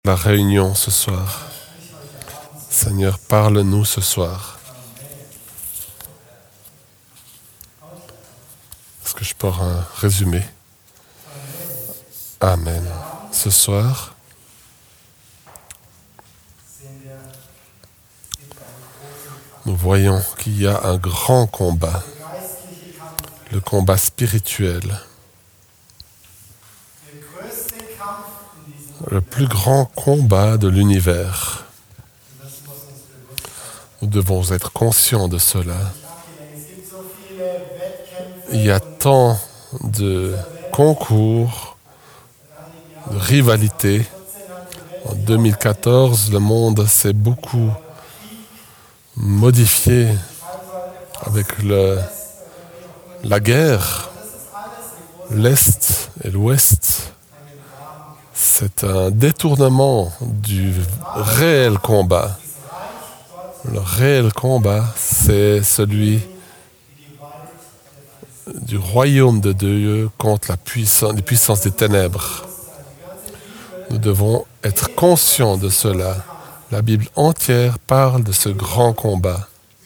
La réunion ce soir. Seigneur, parle-nous ce soir. Est-ce que je peux avoir un résumé? Amen. Ce soir, nous voyons qu'il y a un grand combat, le combat spirituel. Le plus grand combat de l'univers. Nous devons être conscients de cela. Il y a tant de concours, de rivalités. En 2014, le monde s'est beaucoup modifié avec la guerre, l'Est et l'Ouest. C'est un détournement du réel combat. Le réel combat, c'est celui du royaume de Dieu contre les puissances des ténèbres. Nous devons être conscients de cela. La Bible entière parle de ce grand combat.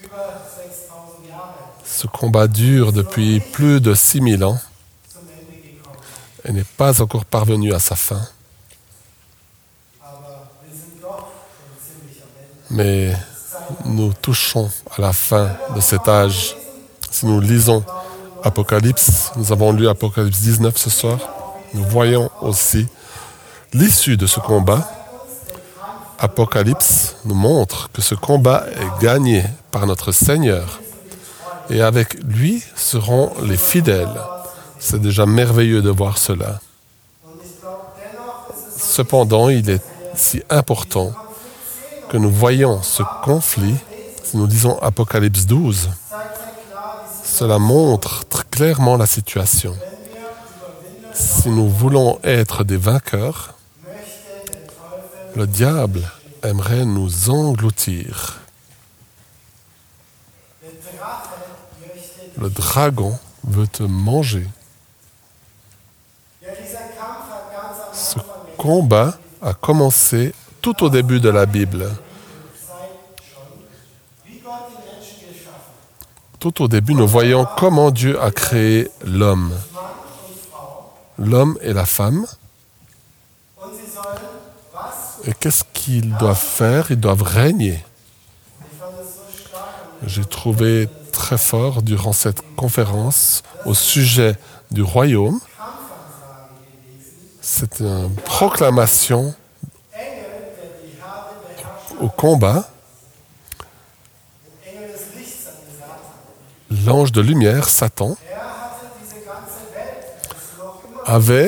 Ce combat dure depuis plus de 6000 ans et n'est pas encore parvenu à sa fin. Mais nous touchons à la fin de cet âge. Si nous lisons Apocalypse, nous avons lu Apocalypse 19 ce soir, nous voyons aussi l'issue de ce combat. Apocalypse nous montre que ce combat est gagné par notre Seigneur. Et avec lui seront les fidèles. C'est déjà merveilleux de voir cela. Cependant, il est si important que nous voyons ce conflit. Si nous lisons Apocalypse 12, cela montre très clairement la situation. Si nous voulons être des vainqueurs, le diable aimerait nous engloutir. Le dragon veut te manger. Ce combat a commencé tout au début de la Bible. Tout au début, nous voyons comment Dieu a créé l'homme. L'homme et la femme. Et qu'est-ce qu'ils doivent faire? Ils doivent régner. J'ai trouvé très fort durant cette conférence au sujet du royaume. C'est une proclamation au combat. L'ange de lumière, Satan, avait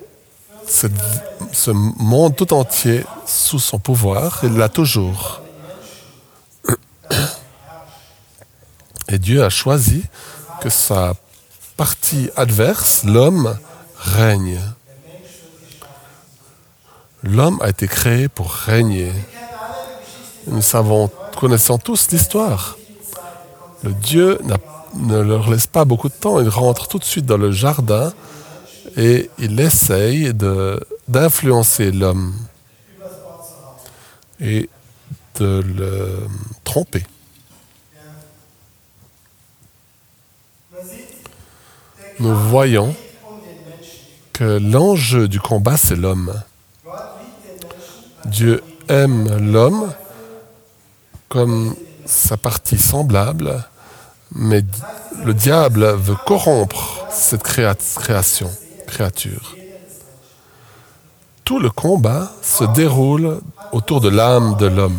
ce monde tout entier sous son pouvoir. Il l'a toujours. Et Dieu a choisi que sa partie adverse, l'homme, règne. L'homme a été créé pour régner. Nous connaissons tous l'histoire. Le Dieu ne leur laisse pas beaucoup de temps. Il rentre tout de suite dans le jardin et il essaye d'influencer l'homme et de le tromper. Nous voyons que l'enjeu du combat, c'est l'homme. Dieu aime l'homme comme sa partie semblable, mais le diable veut corrompre cette créature. Tout le combat se déroule autour de l'âme de l'homme.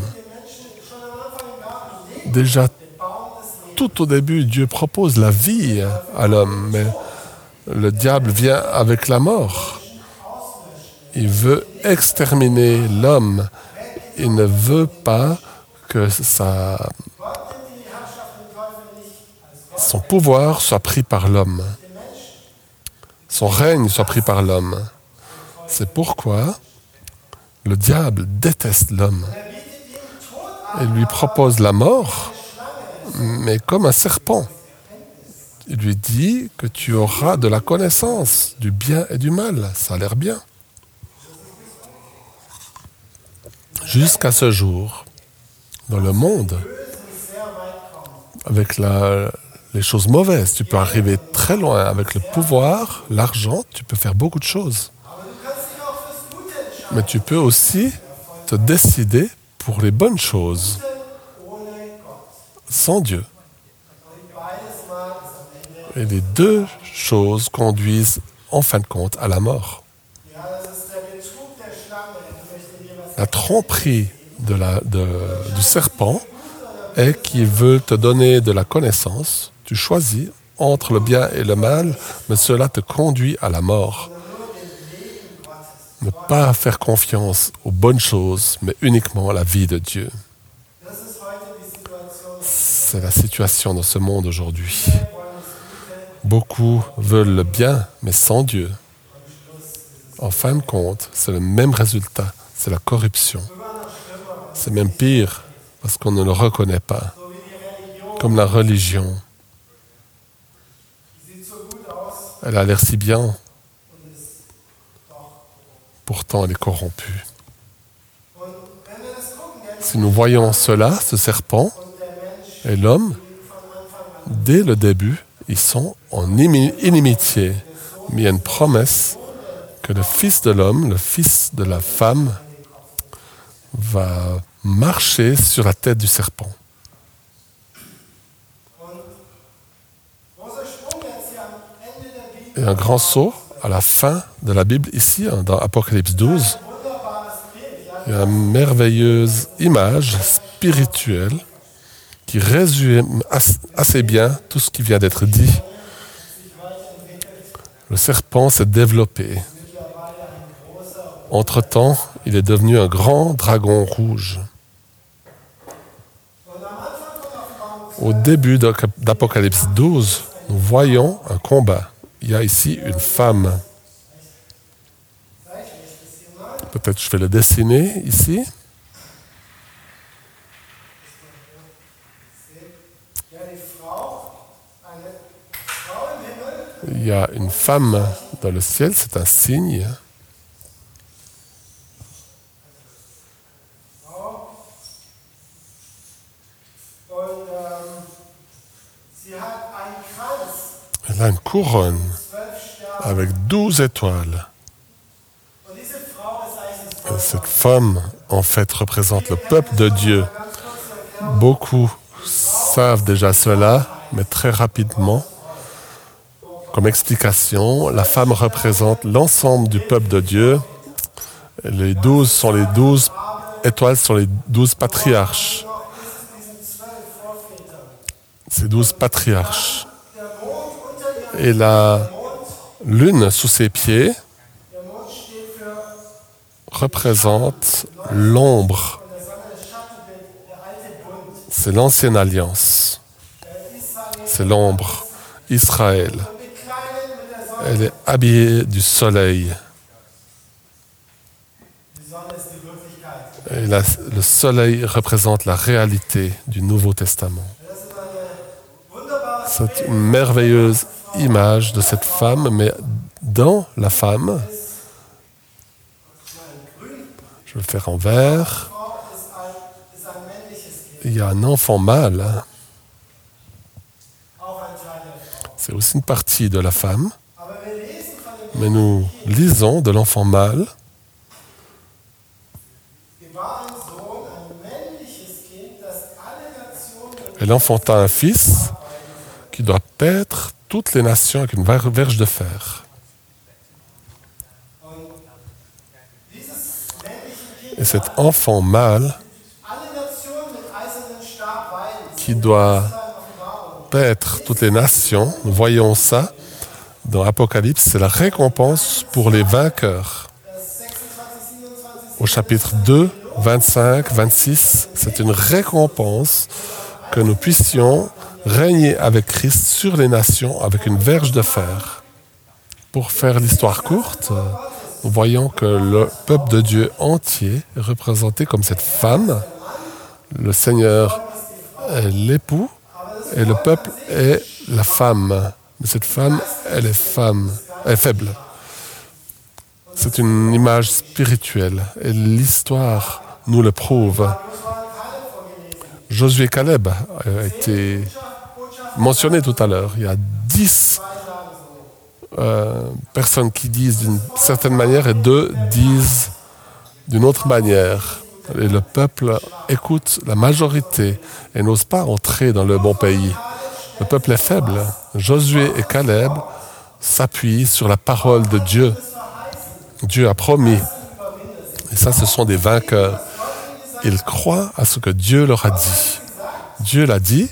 Déjà, tout au début, Dieu propose la vie à l'homme, mais le diable vient avec la mort. Il veut exterminer l'homme. Il ne veut pas que son pouvoir soit pris par l'homme. Son règne soit pris par l'homme. C'est pourquoi le diable déteste l'homme. Il lui propose la mort, mais comme un serpent. Il lui dit que tu auras de la connaissance du bien et du mal. Ça a l'air bien. jusqu'à ce jour, dans le monde, avec les choses mauvaises, tu peux arriver très loin. Avec le pouvoir, l'argent, tu peux faire beaucoup de choses. Mais tu peux aussi te décider pour les bonnes choses, sans Dieu. Et les deux choses conduisent, en fin de compte, à la mort. La tromperie du serpent est qu'il veut te donner de la connaissance. Tu choisis entre le bien et le mal, mais cela te conduit à la mort. Ne pas faire confiance aux bonnes choses, mais uniquement à la vie de Dieu. C'est la situation dans ce monde aujourd'hui. Beaucoup veulent le bien, mais sans Dieu. En fin de compte, c'est le même résultat, c'est la corruption. C'est même pire, parce qu'on ne le reconnaît pas. Comme la religion. Elle a l'air si bien. Pourtant, elle est corrompue. Si nous voyons cela, ce serpent et l'homme, dès le début, ils sont en inimitié. Mais il y a une promesse que le Fils de l'homme, le Fils de la femme, va marcher sur la tête du serpent. Et un grand saut à la fin de la Bible, ici, dans Apocalypse 12, il y a une merveilleuse image spirituelle qui résume assez bien tout ce qui vient d'être dit. Le serpent s'est développé. Entre-temps, il est devenu un grand dragon rouge. Au début d'Apocalypse 12, nous voyons un combat. Il y a ici une femme. Peut-être je vais le dessiner ici. Il y a une femme dans le ciel, c'est un signe. Elle a une couronne avec 12 étoiles. Et cette femme, en fait, représente le peuple de Dieu. Beaucoup savent déjà cela, mais très rapidement, comme explication, la femme représente l'ensemble du peuple de Dieu. Les 12 étoiles sont les 12 patriarches. Ces 12 patriarches. Et la lune sous ses pieds représente l'ombre. C'est l'ancienne alliance. C'est l'ombre. Israël. Elle est habillée du soleil. Et le soleil représente la réalité du Nouveau Testament. C'est une merveilleuse image de cette femme, mais dans la femme, je vais le faire en vert, il y a un enfant mâle. C'est aussi une partie de la femme, mais nous lisons de l'enfant mâle. Elle enfanta un fils qui doit paître toutes les nations avec une verge de fer. Et cet enfant mâle qui doit paître toutes les nations, nous voyons ça dans Apocalypse, c'est la récompense pour les vainqueurs. Au chapitre 2, 25, 26, c'est une récompense que nous puissions régner avec Christ sur les nations avec une verge de fer. Pour faire l'histoire courte, nous voyons que le peuple de Dieu entier est représenté comme cette femme. Le Seigneur est l'époux et le peuple est la femme. Mais cette femme, elle est faible. C'est une image spirituelle. Et l'histoire nous le prouvent. Josué et Caleb a été mentionné tout à l'heure. Il y a 10 personnes qui disent d'une certaine manière et 2 disent d'une autre manière. Et le peuple écoute la majorité et n'ose pas entrer dans le bon pays. Le peuple est faible. Josué et Caleb s'appuient sur la parole de Dieu. Dieu a promis. Et ça, ce sont des vainqueurs. Ils croient à ce que Dieu leur a dit. Dieu l'a dit.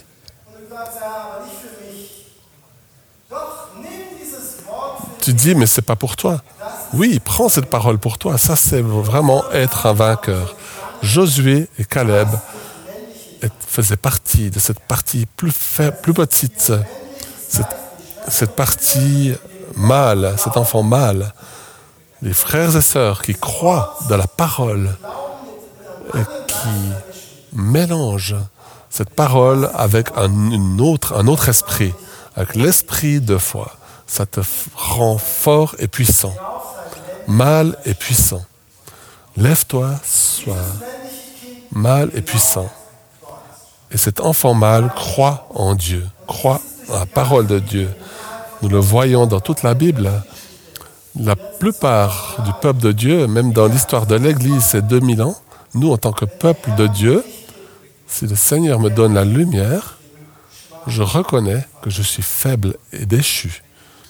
Tu dis, mais c'est pas pour toi. Oui, prends cette parole pour toi. Ça, c'est vraiment être un vainqueur. Josué et Caleb faisaient partie de cette partie plus petite, cette partie mâle, cet enfant mâle. Les frères et sœurs qui croient dans la parole et qui mélangent cette parole avec un autre esprit, avec l'esprit de foi. Ça te rend fort et puissant, mâle et puissant. Lève-toi, sois mâle et puissant. Et cet enfant mâle croit en Dieu, croit en la parole de Dieu. Nous le voyons dans toute la Bible. La plupart du peuple de Dieu, même dans l'histoire de l'Église, c'est 2000 ans. Nous, en tant que peuple de Dieu, si le Seigneur me donne la lumière, je reconnais que je suis faible et déchu.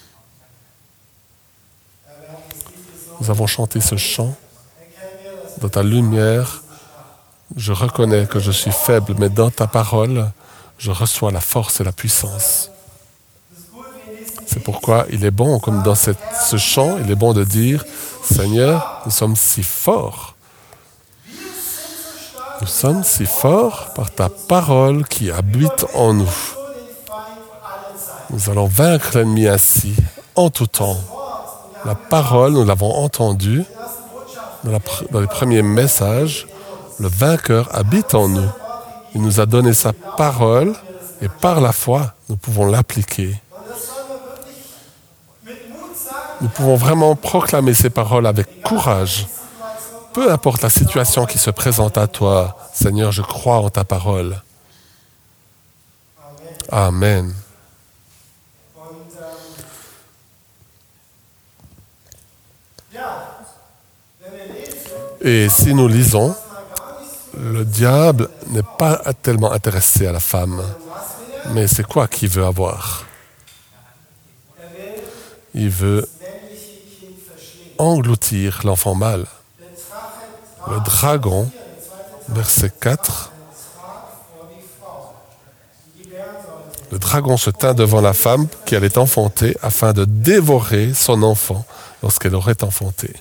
Nous avons chanté ce chant. Dans ta lumière, je reconnais que je suis faible, mais dans ta parole, je reçois la force et la puissance. C'est pourquoi il est bon, comme dans ce chant, il est bon de dire, Seigneur, nous sommes si forts. Nous sommes si forts par ta parole qui habite en nous. Nous allons vaincre l'ennemi ainsi, en tout temps. La parole, nous l'avons entendue dans les premiers messages. Le vainqueur habite en nous. Il nous a donné sa parole et par la foi, nous pouvons l'appliquer. Nous pouvons vraiment proclamer ces paroles avec courage. Peu importe la situation qui se présente à toi, Seigneur, je crois en ta parole. Amen. Et si nous lisons, le diable n'est pas tellement intéressé à la femme. Mais c'est quoi qu'il veut avoir? Il veut engloutir l'enfant mâle. Le dragon, verset 4, le dragon se tint devant la femme qui allait enfanter afin de dévorer son enfant lorsqu'elle aurait enfanté.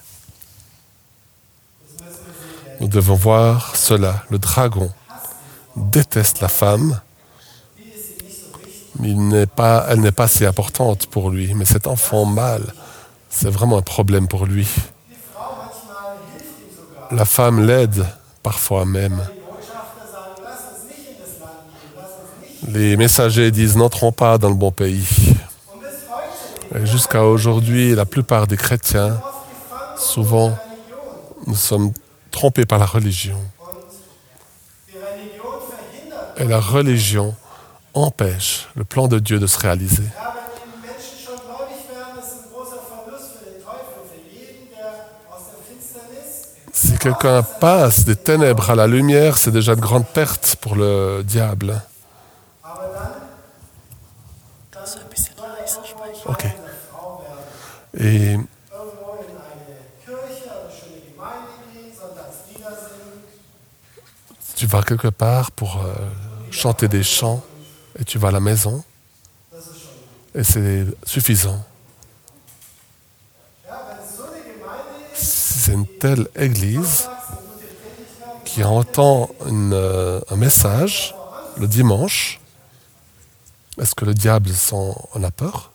Nous devons voir cela. Le dragon déteste la femme, mais elle n'est pas si importante pour lui. Mais cet enfant mâle, c'est vraiment un problème pour lui. La femme l'aide parfois même. Les messagers disent « n'entrons pas dans le bon pays ». Jusqu'à aujourd'hui, la plupart des chrétiens, souvent, nous sommes trompés par la religion. Et la religion empêche le plan de Dieu de se réaliser. Si quelqu'un passe des ténèbres à la lumière, c'est déjà de grande perte pour le diable. Ok. Et tu vas quelque part pour chanter des chants et tu vas à la maison et c'est suffisant. Si c'est une telle église qui entend un message le dimanche, est-ce que le diable en a peur?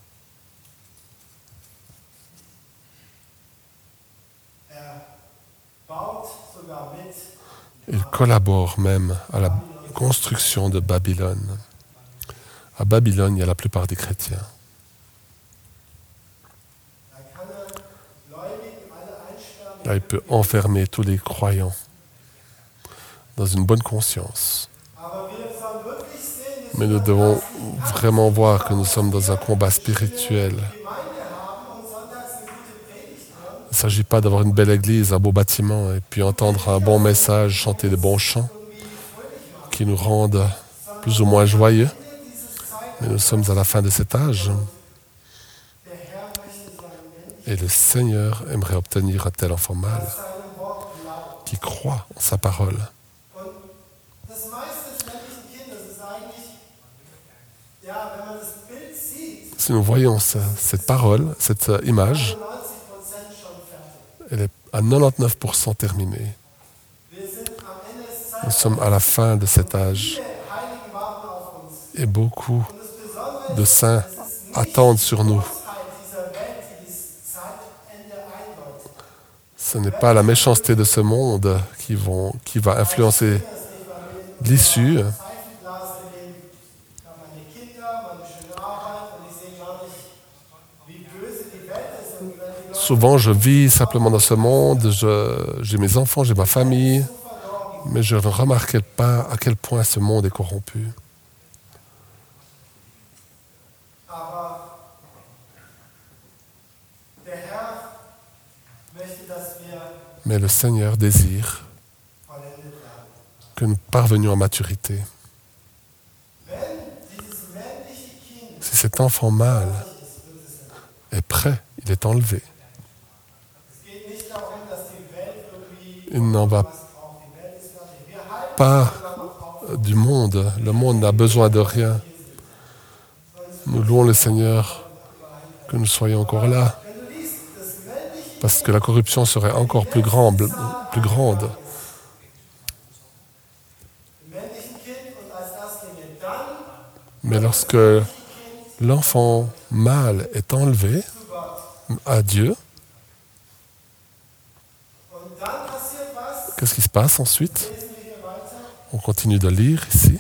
Il collabore même à la construction de Babylone. À Babylone, il y a la plupart des chrétiens. Là, il peut enfermer tous les croyants. dans une bonne conscience. Mais nous devons vraiment voir que nous sommes dans un combat spirituel. Il ne s'agit pas d'avoir une belle église, un beau bâtiment, et puis entendre un bon message, chanter des bons chants qui nous rendent plus ou moins joyeux. Mais nous sommes à la fin de cet âge. Et le Seigneur aimerait obtenir un tel enfant mâle qui croit en sa parole. Si nous voyons cette parole, cette image, elle est à 99% terminée. Nous sommes à la fin de cet âge. Et beaucoup de saints attendent sur nous. Ce n'est pas la méchanceté de ce monde qui va influencer l'issue. Souvent, je vis simplement dans ce monde, j'ai mes enfants, j'ai ma famille, mais je ne remarque pas à quel point ce monde est corrompu. Mais le Seigneur désire que nous parvenions à maturité. Si cet enfant mâle est prêt, il est enlevé. Il n'en va pas du monde. Le monde n'a besoin de rien. Nous louons le Seigneur que nous soyons encore là. Parce que la corruption serait encore plus grande. Mais lorsque l'enfant mâle est enlevé à Dieu, qu'est-ce qui se passe ensuite? On continue de lire ici.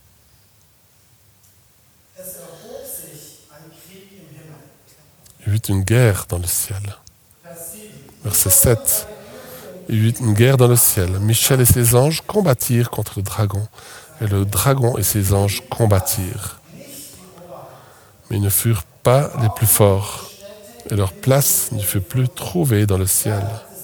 Il y eut une guerre dans le ciel. Verset 7. Il y eut une guerre dans le ciel. Michel et ses anges combattirent contre le dragon. Et le dragon et ses anges combattirent. Mais ils ne furent pas les plus forts. Et leur place ne fut plus trouvée dans le ciel.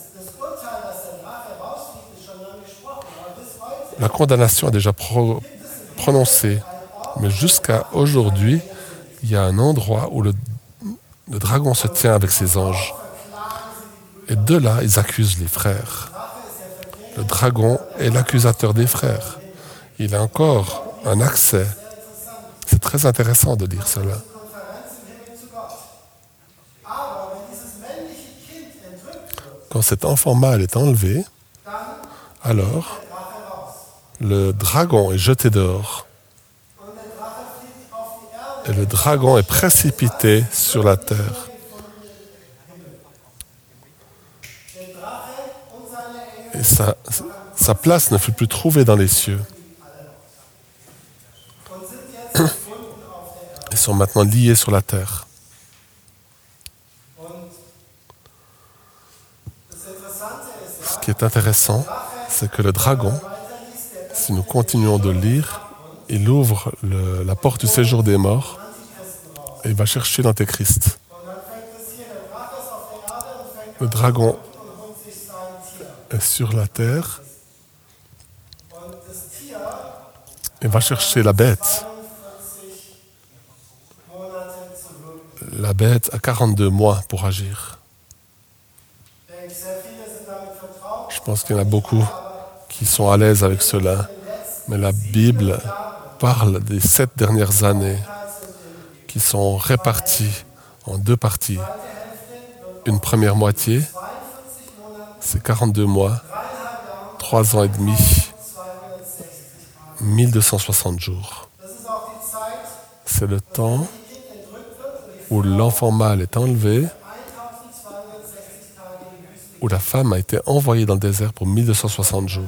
La condamnation est déjà prononcée. Mais jusqu'à aujourd'hui, il y a un endroit où le dragon se tient avec ses anges. Et de là, ils accusent les frères. Le dragon est l'accusateur des frères. Il a encore un accès. C'est très intéressant de lire cela. Quand cet enfant mâle est enlevé, alors le dragon est jeté dehors. Et le dragon est précipité sur la terre. Et sa place ne fut plus trouvée dans les cieux. Ils sont maintenant liés sur la terre. Ce qui est intéressant, c'est que le dragon, si nous continuons de lire, il ouvre la porte du séjour des morts et il va chercher l'Antéchrist. Le dragon est sur la terre et va chercher la bête. La bête a 42 mois pour agir. Je pense qu'il y en a beaucoup qui sont à l'aise avec cela. Mais la Bible parle des 7 dernières années qui sont réparties en 2 parties. Une première moitié, c'est 42 mois, 3 ans et demi, 1260 jours. C'est le temps où l'enfant mâle est enlevé, où la femme a été envoyée dans le désert pour 1260 jours.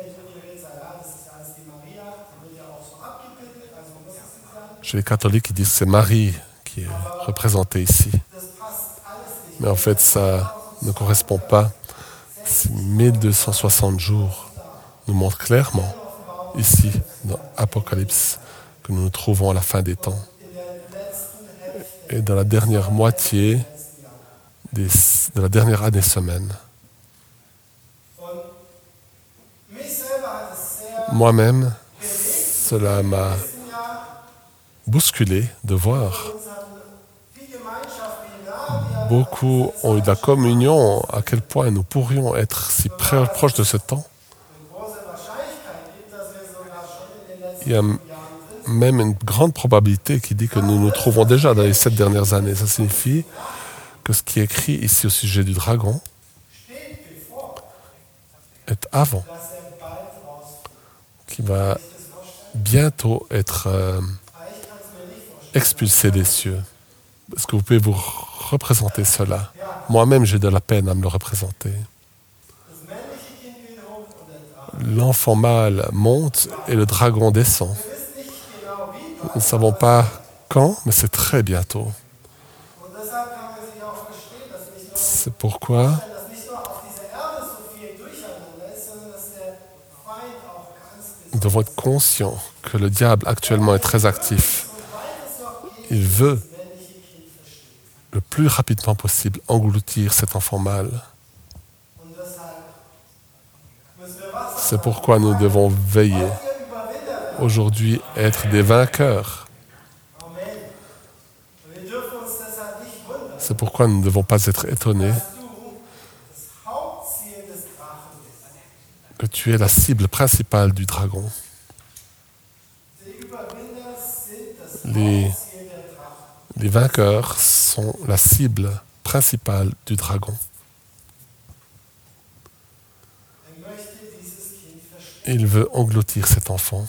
Chez les catholiques, ils disent que c'est Marie qui est représentée ici. Mais en fait, ça ne correspond pas. C'est 1260 jours nous montre clairement, ici, dans Apocalypse, que nous nous trouvons à la fin des temps. Et dans la dernière moitié de la dernière année semaine. Moi-même, cela m'a bousculé de voir. Beaucoup ont eu de la communion, à quel point nous pourrions être si proches de ce temps. Il y a même une grande probabilité qui dit que nous nous trouvons déjà dans les 7 dernières années. Ça signifie que ce qui est écrit ici au sujet du dragon est avant, qui va bientôt être expulsé des cieux. Est-ce que vous pouvez vous représenter cela? Moi-même, j'ai de la peine à me le représenter. L'enfant mâle monte et le dragon descend. Nous ne savons pas quand, mais c'est très bientôt. C'est pourquoi nous devons être conscients que le diable actuellement est très actif. Il veut le plus rapidement possible engloutir cet enfant mâle. C'est pourquoi nous devons veiller. Aujourd'hui, être des vainqueurs. C'est pourquoi nous ne devons pas être étonnés que tu es la cible principale du dragon. Les vainqueurs sont la cible principale du dragon. Il veut engloutir cet enfant,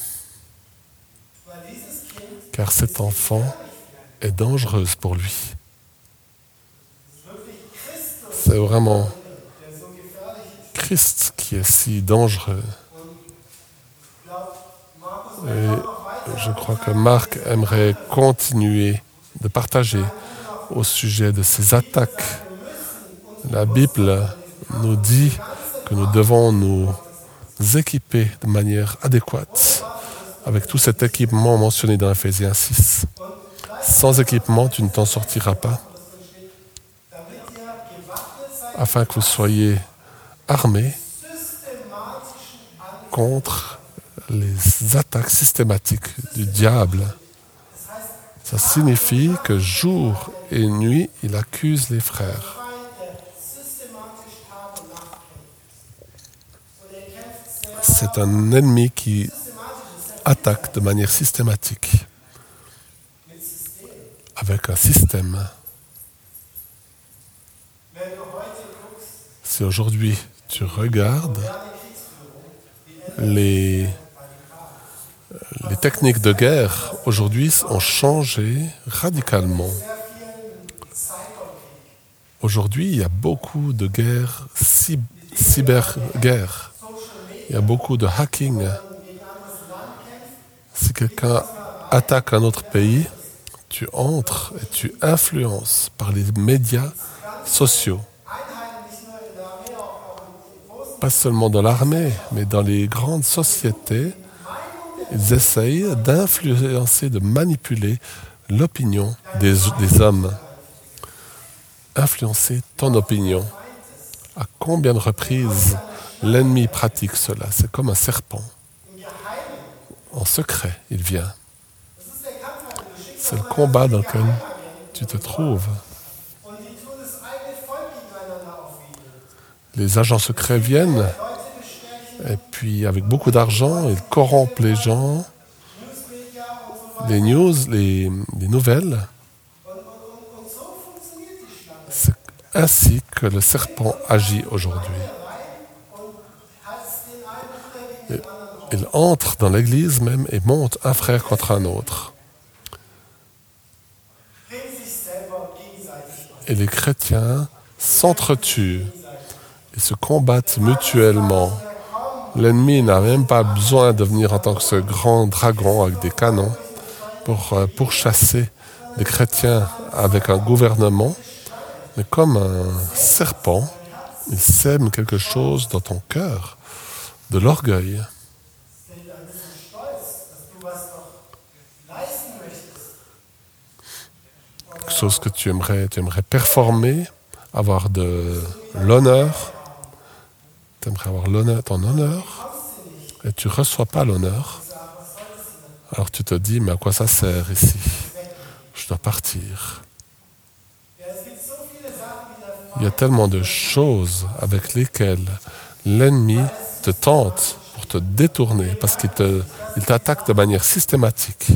car cet enfant est dangereuse pour lui. C'est vraiment Christ qui est si dangereux. Et je crois que Marc aimerait continuer de partager au sujet de ces attaques. La Bible nous dit que nous devons nous équiper de manière adéquate avec tout cet équipement mentionné dans Ephésiens 6. Sans équipement, tu ne t'en sortiras pas. Afin que vous soyez armés contre les attaques systématiques du diable. Ça signifie que jour et nuit, il accuse les frères. C'est un ennemi qui attaque de manière systématique avec un système. Si aujourd'hui tu regardes les techniques de guerre aujourd'hui ont changé radicalement. Aujourd'hui, il y a beaucoup de guerres, cyberguerres. Il y a beaucoup de hacking. Si quelqu'un attaque un autre pays, tu entres et tu influences par les médias sociaux. Pas seulement dans l'armée, mais dans les grandes sociétés, ils essayent d'influencer, de manipuler l'opinion des hommes. Influencer ton opinion. À combien de reprises l'ennemi pratique cela? C'est comme un serpent. En secret, il vient. C'est le combat dans lequel tu te trouves. Les agents secrets viennent et puis avec beaucoup d'argent, ils corrompent les gens, les news, les nouvelles. C'est ainsi que le serpent agit aujourd'hui. Il entre dans l'église même et monte un frère contre un autre. Et les chrétiens s'entretuent. Ils se combattent mutuellement. L'ennemi n'a même pas besoin de venir en tant que ce grand dragon avec des canons pour pourchasser les chrétiens avec un gouvernement. Mais comme un serpent, il sème quelque chose dans ton cœur de l'orgueil, quelque chose que tu aimerais performer, avoir de l'honneur, tu aimerais avoir ton honneur, et tu ne reçois pas l'honneur, alors tu te dis, mais à quoi ça sert ici? Je dois partir. Il y a tellement de choses avec lesquelles l'ennemi te tente pour te détourner, parce qu'il t'attaque de manière systématique.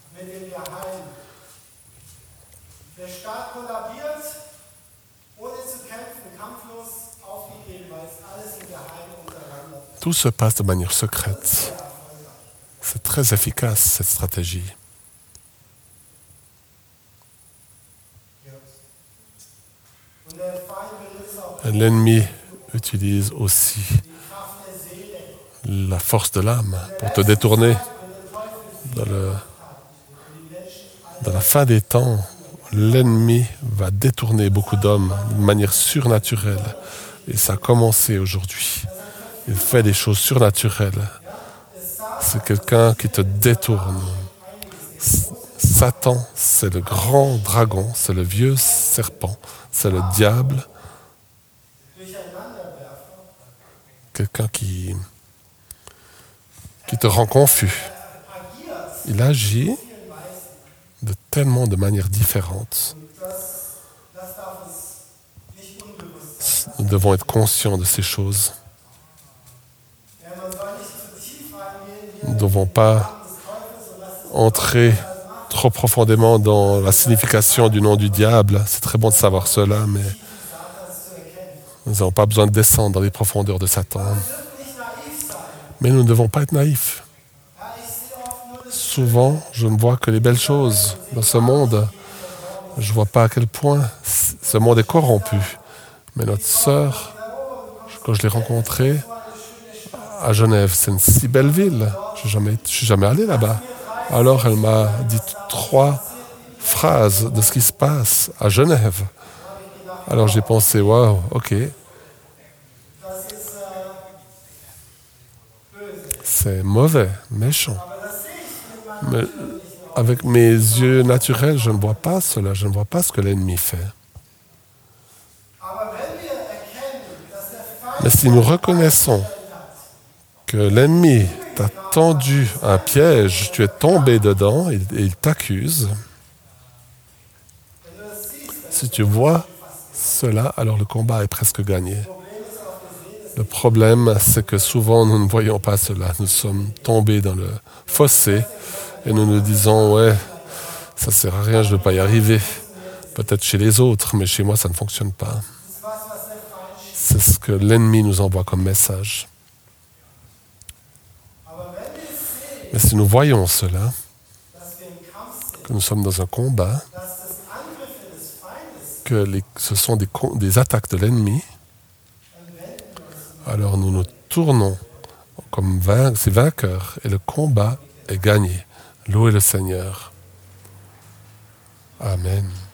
Tout se passe de manière secrète. C'est très efficace, cette stratégie. L'ennemi utilise aussi la force de l'âme pour te détourner. Dans la fin des temps, l'ennemi va détourner beaucoup d'hommes d'une manière surnaturelle. Et ça a commencé aujourd'hui. Il fait des choses surnaturelles. C'est quelqu'un qui te détourne. Satan, c'est le grand dragon, c'est le vieux serpent, c'est le diable. Quelqu'un qui te rend confus. Il agit de manières différentes. Nous devons être conscients de ces choses. Nous ne devons pas entrer trop profondément dans la signification du nom du diable. C'est très bon de savoir cela, mais nous n'avons pas besoin de descendre dans les profondeurs de Satan. Mais nous ne devons pas être naïfs. Souvent, je ne vois que les belles choses dans ce monde. Je ne vois pas à quel point ce monde est corrompu. Mais notre sœur, quand je l'ai rencontrée à Genève, c'est une si belle ville. Je ne suis jamais allé là-bas. Alors elle m'a dit 3 phrases de ce qui se passe à Genève. Alors j'ai pensé, waouh, ok. C'est mauvais, méchant. Mais avec mes yeux naturels, je ne vois pas cela. Je ne vois pas ce que l'ennemi fait. Mais si nous reconnaissons que l'ennemi t'a tendu un piège, tu es tombé dedans et il t'accuse, si tu vois cela, alors le combat est presque gagné. Le problème, c'est que souvent, nous ne voyons pas cela. Nous sommes tombés dans le fossé et nous nous disons, ouais, ça ne sert à rien, je ne veux pas y arriver. Peut-être chez les autres, mais chez moi, ça ne fonctionne pas. C'est ce que l'ennemi nous envoie comme message. Mais si nous voyons cela, que nous sommes dans un combat, que ce sont des attaques de l'ennemi, alors nous nous tournons comme ces vainqueurs et le combat est gagné. Louez le Seigneur. Amen.